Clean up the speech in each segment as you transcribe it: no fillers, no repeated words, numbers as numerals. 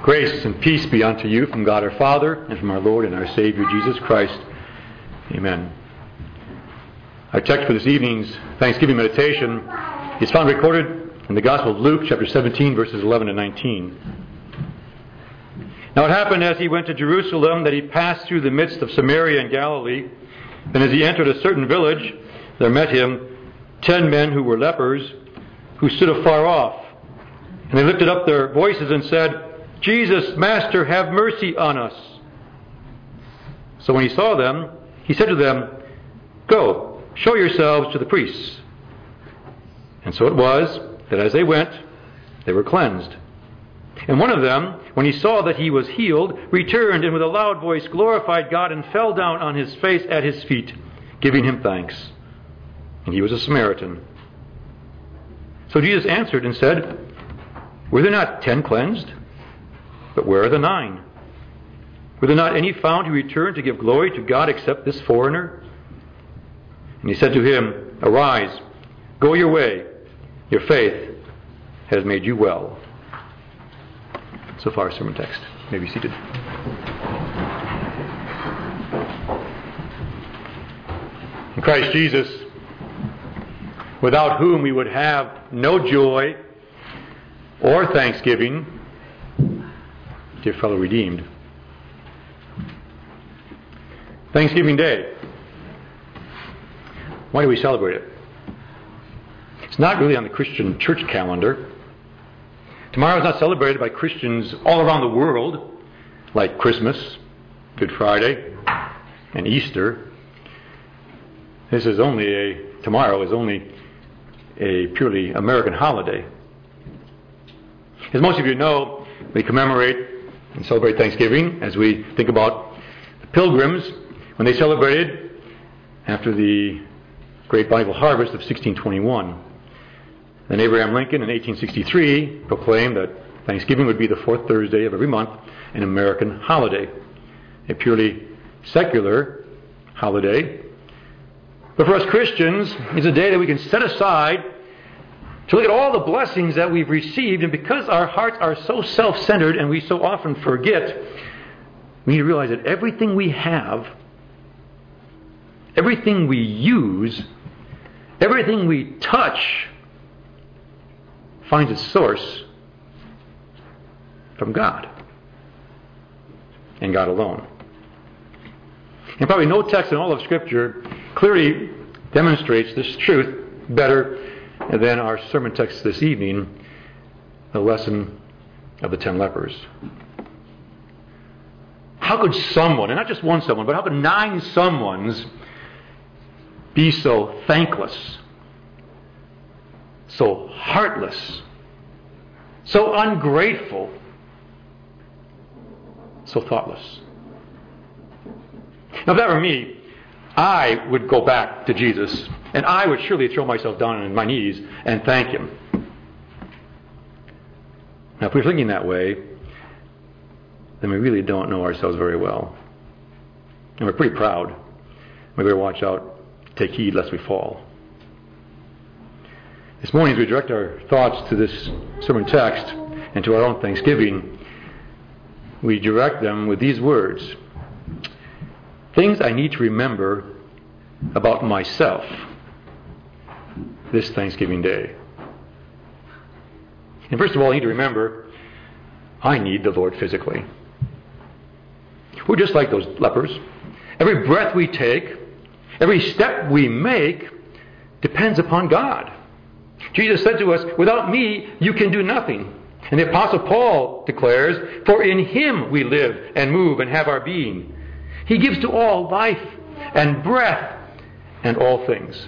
Grace and peace be unto you from God our Father and from our Lord and our Savior Jesus Christ. Amen. Our text for this evening's Thanksgiving meditation is found recorded in the Gospel of Luke, chapter 17, verses 11 to 19. Now it happened as he went to Jerusalem that he passed through the midst of Samaria and Galilee. Then as he entered a certain village, there met him 10 men who were lepers, who stood afar off. And they lifted up their voices and said, Jesus, Master, have mercy on us. So when he saw them, he said to them, Go, show yourselves to the priests. And so it was that as they went, they were cleansed. And one of them, when he saw that he was healed, returned and with a loud voice glorified God and fell down on his face at his feet, giving him thanks. And he was a Samaritan. So Jesus answered and said, Were there not 10 cleansed? But where are the 9? Were there not any found who returned to give glory to God except this foreigner? And he said to him, Arise, go your way. Your faith has made you well. So far, sermon text. You may be seated. In Christ Jesus, without whom we would have no joy or thanksgiving, dear fellow redeemed. Thanksgiving Day. Why do we celebrate it? It's not really on the Christian church calendar. Tomorrow is not celebrated by Christians all around the world, like Christmas, Good Friday, and Easter. Tomorrow is only a purely American holiday. As most of you know, we commemorate and celebrate Thanksgiving as we think about the Pilgrims when they celebrated after the great Bible harvest of 1621. Then Abraham Lincoln in 1863 proclaimed that Thanksgiving would be the fourth Thursday of every month, an American holiday, a purely secular holiday. But for us Christians, it's a day that we can set aside to look at all the blessings that we've received, and because our hearts are so self-centered and we so often forget, we need to realize that everything we have, everything we use, everything we touch finds its source from God and God alone. And probably no text in all of Scripture clearly demonstrates this truth better than our sermon text this evening, the lesson of the 10 lepers. How could someone, and not just one someone, but how could 9 someones be so thankless, so heartless, so ungrateful, so thoughtless? Now, if that were me, I would go back to Jesus, and I would surely throw myself down on my knees and thank Him. Now, if we're thinking that way, then we really don't know ourselves very well. And we're pretty proud. We better watch out, take heed lest we fall. This morning, as we direct our thoughts to this sermon text and to our own thanksgiving, we direct them with these words: things I need to remember about myself this Thanksgiving Day. And first of all, I need to remember I need the Lord physically. We're just like those lepers. Every breath we take, every step we make depends upon God. Jesus said to us, without me, you can do nothing. And the Apostle Paul declares, for in Him we live and move and have our being. He gives to all life and breath and all things.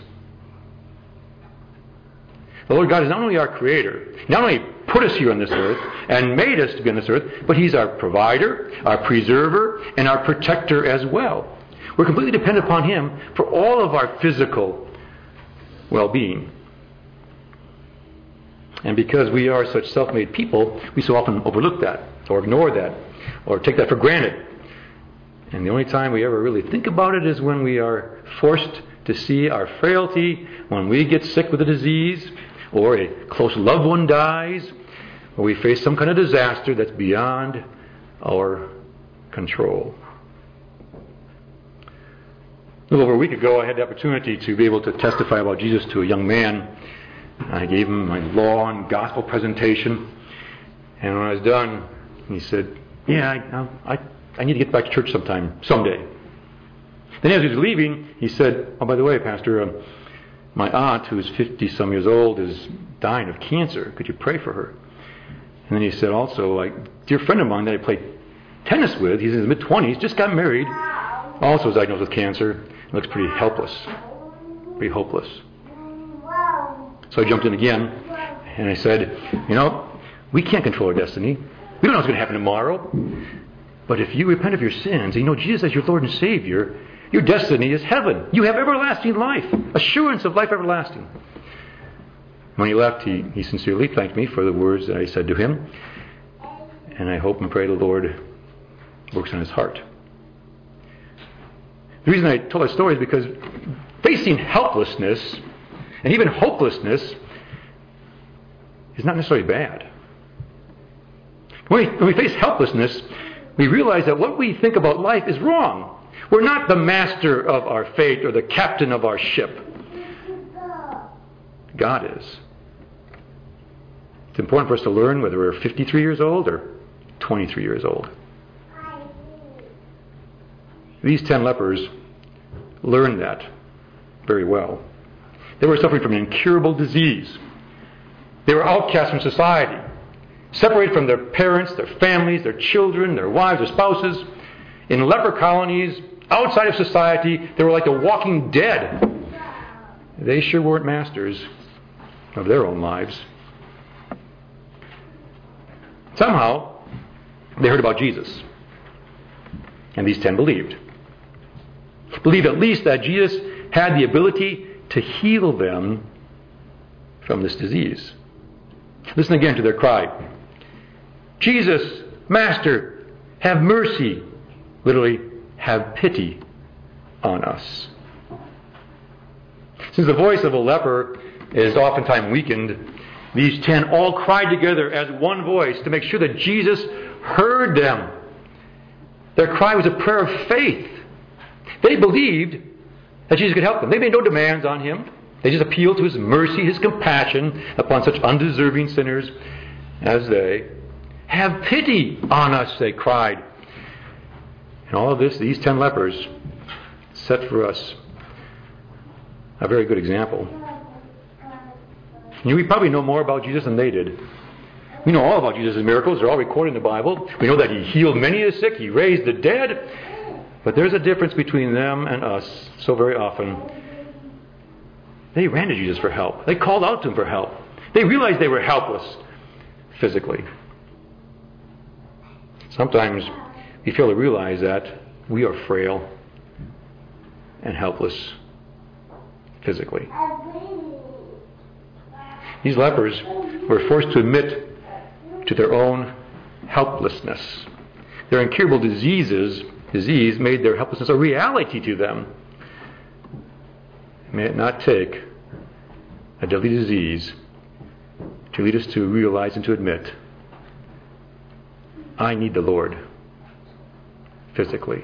The Lord God is not only our Creator, He not only put us here on this earth and made us to be on this earth, but He's our provider, our preserver, and our protector as well. We're completely dependent upon Him for all of our physical well-being. And because we are such self-made people, we so often overlook that, or ignore that, or take that for granted. And the only time we ever really think about it is when we are forced to see our frailty, when we get sick with a disease, or a close loved one dies, or we face some kind of disaster that's beyond our control. A little over a week ago, I had the opportunity to be able to testify about Jesus to a young man. I gave him my law and gospel presentation, and when I was done, he said, "Yeah, I need to get back to church someday." Then as he was leaving, he said, "Oh, by the way, Pastor, my aunt, who is 50-some years old, is dying of cancer. Could you pray for her?" And then he said also, a dear friend of mine that I played tennis with, he's in his mid-20s, just got married, also was diagnosed with cancer, and looks pretty helpless, pretty hopeless. So I jumped in again, and I said, we can't control our destiny. We don't know what's going to happen tomorrow. But if you repent of your sins, and you know Jesus as your Lord and Savior, your destiny is heaven. You have everlasting life, assurance of life everlasting. When he left, he sincerely thanked me for the words that I said to him. And I hope and pray the Lord works on his heart. The reason I told that story is because facing helplessness and even hopelessness is not necessarily bad. When we face helplessness, we realize that what we think about life is wrong. We're not the master of our fate or the captain of our ship. God is. It's important for us to learn whether we're 53 years old or 23 years old. These 10 lepers learned that very well. They were suffering from an incurable disease. They were outcast from society, separated from their parents, their families, their children, their wives, their spouses. In leper colonies, outside of society, they were like the walking dead. They sure weren't masters of their own lives. Somehow, they heard about Jesus. And these 10 believed. Believed at least that Jesus had the ability to heal them from this disease. Listen again to their cry. "Jesus, Master, have mercy." Literally, have pity on us. Since the voice of a leper is oftentimes weakened, these 10 all cried together as one voice to make sure that Jesus heard them. Their cry was a prayer of faith. They believed that Jesus could help them. They made no demands on him. They just appealed to his mercy, his compassion upon such undeserving sinners as they. "Have pity on us," they cried. And all of this, these 10 lepers set for us a very good example. We probably know more about Jesus than they did. We know all about Jesus' miracles. They're all recorded in the Bible. We know that he healed many of the sick. He raised the dead. But there's a difference between them and us so very often. They ran to Jesus for help. They called out to him for help. They realized they were helpless physically. Sometimes we fail to realize that we are frail and helpless physically. These lepers were forced to admit to their own helplessness. Their incurable disease made their helplessness a reality to them. May it not take a deadly disease to lead us to realize and to admit, I need the Lord physically.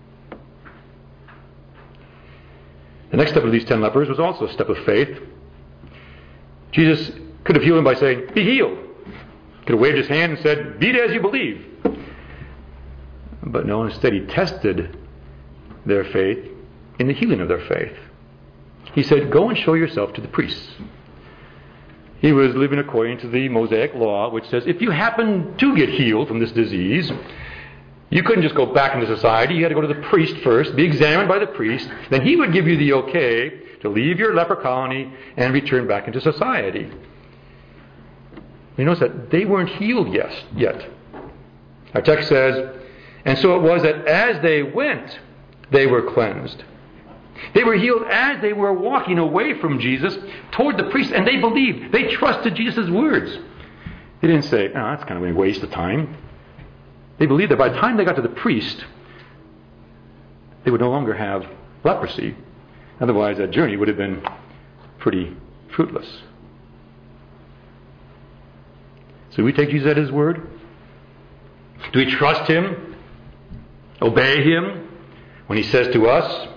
The next step of these 10 lepers was also a step of faith. Jesus could have healed them by saying, "Be healed." Could have waved his hand and said, "Be it as you believe." But no, instead he tested their faith in the healing of their faith. He said, "Go and show yourself to the priests." He was living according to the Mosaic law, which says if you happen to get healed from this disease, you couldn't just go back into society. You had to go to the priest first, be examined by the priest. Then he would give you the okay to leave your leper colony and return back into society. You notice that they weren't healed yet. Our text says, "And so it was that as they went, they were cleansed." They were healed as they were walking away from Jesus toward the priest, and they believed. They trusted Jesus' words. They didn't say, "Oh, that's kind of a waste of time." They believed that by the time they got to the priest, they would no longer have leprosy. Otherwise, that journey would have been pretty fruitless. So we take Jesus at His word? Do we trust Him? Obey Him when He says to us,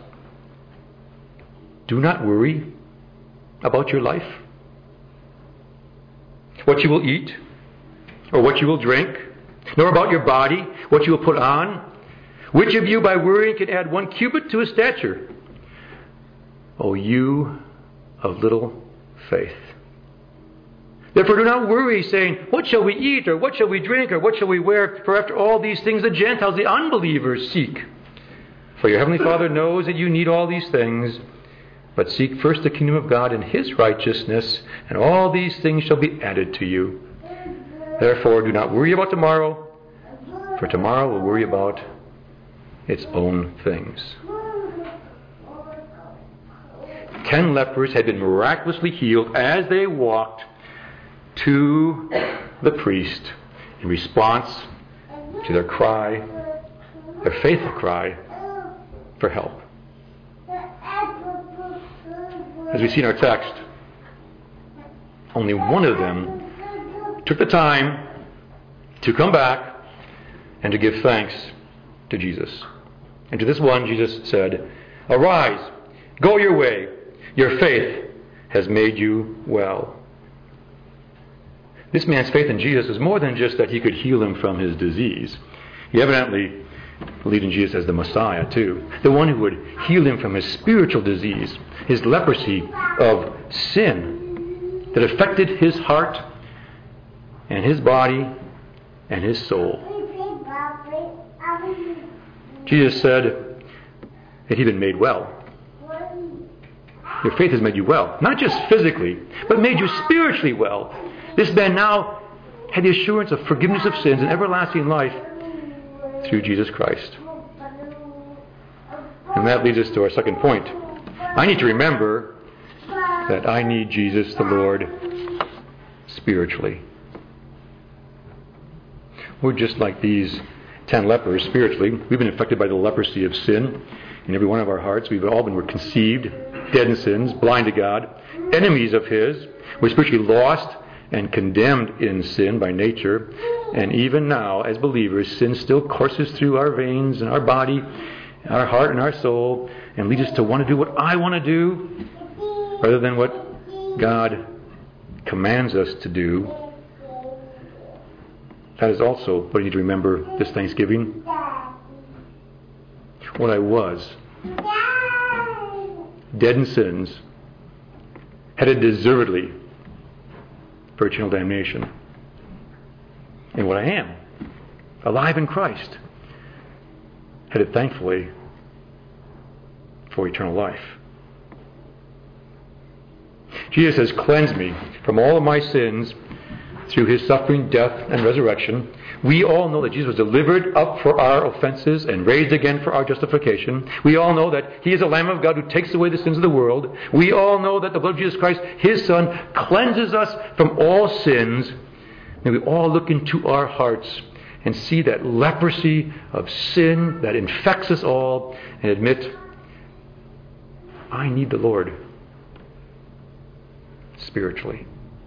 do not worry about your life? What you will eat, or what you will drink, nor about your body, what you will put on? Which of you by worrying can add 1 cubit to his stature? O you of little faith. Therefore do not worry, saying, what shall we eat, or what shall we drink, or what shall we wear? For after all these things the Gentiles, the unbelievers, seek. For your heavenly Father knows that you need all these things. But seek first the kingdom of God and His righteousness, and all these things shall be added to you. Therefore do not worry about tomorrow, for tomorrow will worry about its own things. 10 lepers had been miraculously healed as they walked to the priest in response to their cry, their faithful cry for help. As we see in our text, only one of them took the time to come back and to give thanks to Jesus. And to this one, Jesus said, arise, go your way. Your faith has made you well. This man's faith in Jesus was more than just that he could heal him from his disease. He evidently believed in Jesus as the Messiah too, the one who would heal him from his spiritual disease, his leprosy of sin that affected his heart and his body and his soul. Jesus said that he'd been made well. Your faith has made you well, not just physically, but made you spiritually well. This man now had the assurance of forgiveness of sins and everlasting life through Jesus Christ. And that leads us to our second point. I need to remember that I need Jesus the Lord spiritually. We're just like these 10 lepers spiritually. We've been affected by the leprosy of sin in every one of our hearts. We're conceived, dead in sins, blind to God, enemies of His. We're spiritually lost and condemned in sin by nature. And even now, as believers, sin still courses through our veins and our body, our heart and our soul, and leads us to want to do what I want to do rather than what God commands us to do. That is also what I need to remember this Thanksgiving. What I was, dead in sins, headed deservedly for eternal damnation. And what I am, alive in Christ, headed thankfully for eternal life. Jesus has cleansed me from all of my sins through His suffering, death, and resurrection. We all know that Jesus was delivered up for our offenses and raised again for our justification. We all know that He is the Lamb of God who takes away the sins of the world. We all know that the blood of Jesus Christ, His Son, cleanses us from all sins. May we all look into our hearts and see that leprosy of sin that infects us all and admit, I need the Lord spiritually.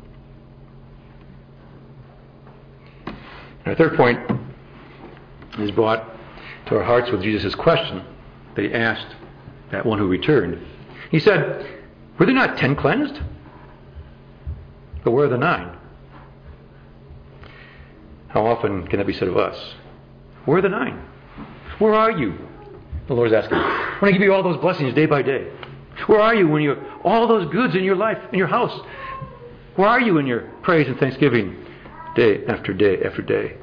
Our third point is brought to our hearts with Jesus' question that He asked that one who returned. He said, were there not 10 cleansed? But where are the 9? How often can that be said of us? Where are the 9? Where are you? The Lord's asking. When I give you all those blessings day by day. Where are you when you have all those goods in your life, in your house? Where are you in your praise and thanksgiving day after day after day?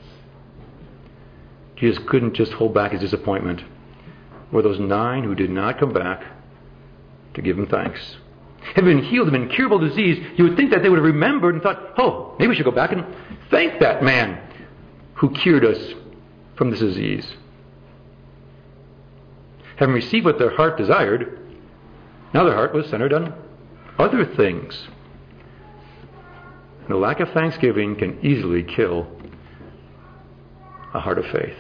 Jesus couldn't just hold back His disappointment. Were those 9 who did not come back to give Him thanks? Had been healed of an incurable disease, you would think that they would have remembered and thought, oh, maybe we should go back and thank that man who cured us from this disease. Having received what their heart desired, now their heart was centered on other things. The lack of thanksgiving can easily kill a heart of faith.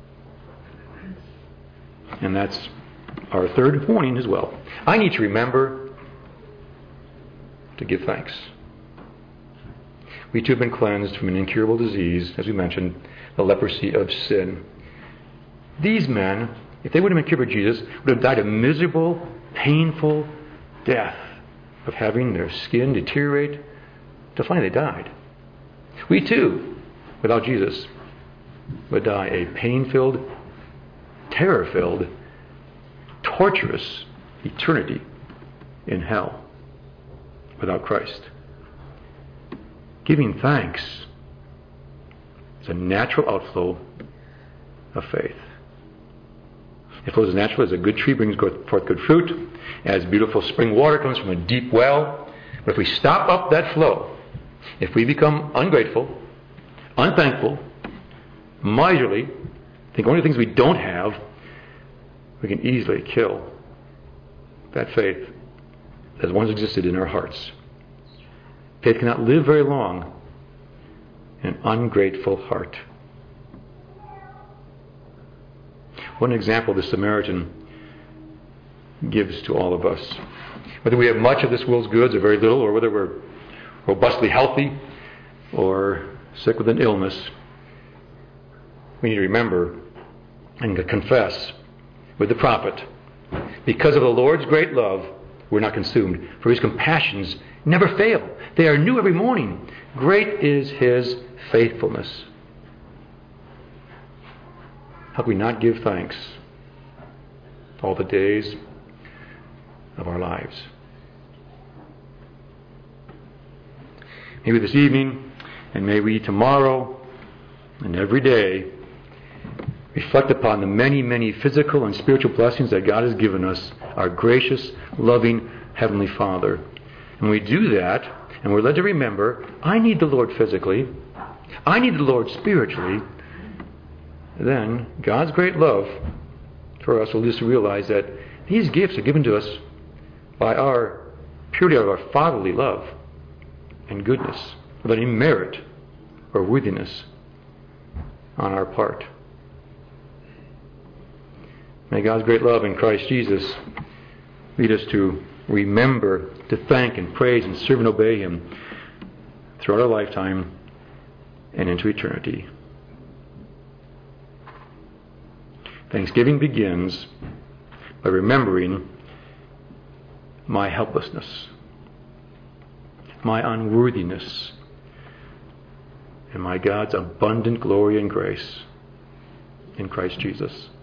And that's our third warning as well. I need to remember to give thanks. We too have been cleansed from an incurable disease, as we mentioned, the leprosy of sin. These men, if they would have been cured by Jesus, would have died a miserable, painful death of having their skin deteriorate till finally they died. We too, without Jesus, would die a pain-filled, terror-filled, torturous eternity in hell without Christ. Giving thanks is a natural outflow of faith. It flows as natural as a good tree brings forth good fruit, as beautiful spring water comes from a deep well. But if we stop up that flow, if we become ungrateful, unthankful, miserly, think only of things we don't have, we can easily kill that faith that has once existed in our hearts. Faith cannot live very long in an ungrateful heart. What an example the Samaritan gives to all of us. Whether we have much of this world's goods or very little, or whether we're robustly healthy or sick with an illness, we need to remember and to confess with the prophet, because of the Lord's great love, we're not consumed, for his compassions never fail. They are new every morning. Great is his faithfulness. How can we not give thanks all the days of our lives? Maybe this evening, and may we tomorrow, and every day, reflect upon the many, many physical and spiritual blessings that God has given us, our gracious, loving Heavenly Father. And when we do that, and we're led to remember, I need the Lord physically, I need the Lord spiritually, then God's great love for us will just realize that these gifts are given to us by our purely of our fatherly love and goodness, without any merit or worthiness on our part. May God's great love in Christ Jesus lead us to remember, to thank and praise and serve and obey him throughout our lifetime and into eternity. Thanksgiving begins by remembering my helplessness, my unworthiness, and my God's abundant glory and grace in Christ Jesus.